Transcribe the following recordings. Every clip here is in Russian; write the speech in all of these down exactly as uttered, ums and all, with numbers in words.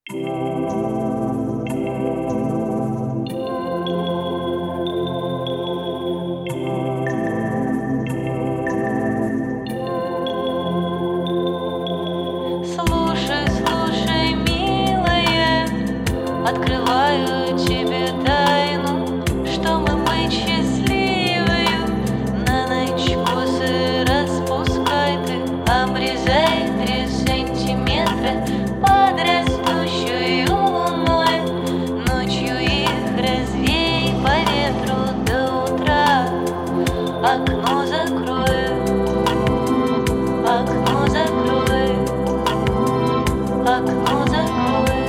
Слушай, слушай, милая, открываю тебе тайну, что мы быть счастливою. На ночь косы распускай ты, обрезай три сантиметра под растущую луной. Ночью их развей по ветру до утра. Окно закрою, окно закрою, окно закрою.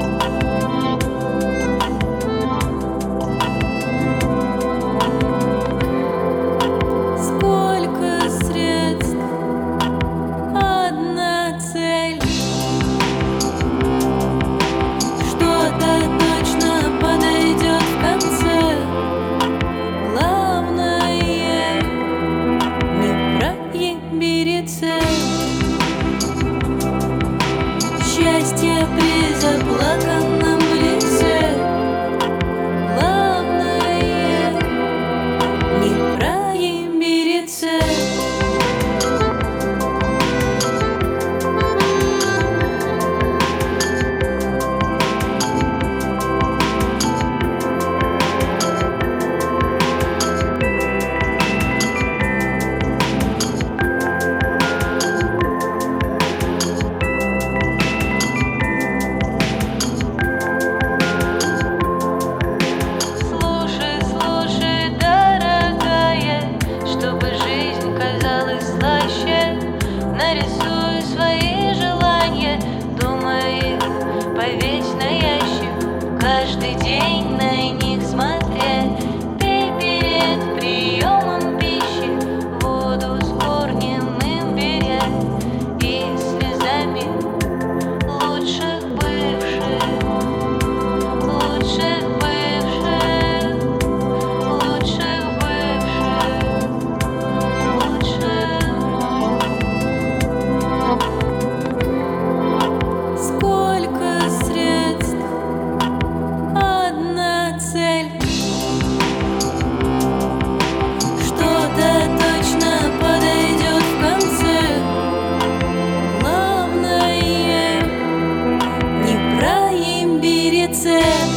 Сколько средств, одна цель. Что-то точно подойдет в конце. Главное, не проеби рецепт. Счастье при заплаканном лице. Главное, не проеби рецепт. Слушай, слушай, дорогая, чтобы жизнь казалась слаще, нарисуй свои желания, думай их, повесь на ящик, каждый день на них смотря. Пей перед приемом пищи воду с корнем имбиря и слезами лучших бывших, лучших бывших, лучших бывших, лучших. Сколько средств, одна цель. Что-то точно подойдет в конце. Главное, не проеби рецепт.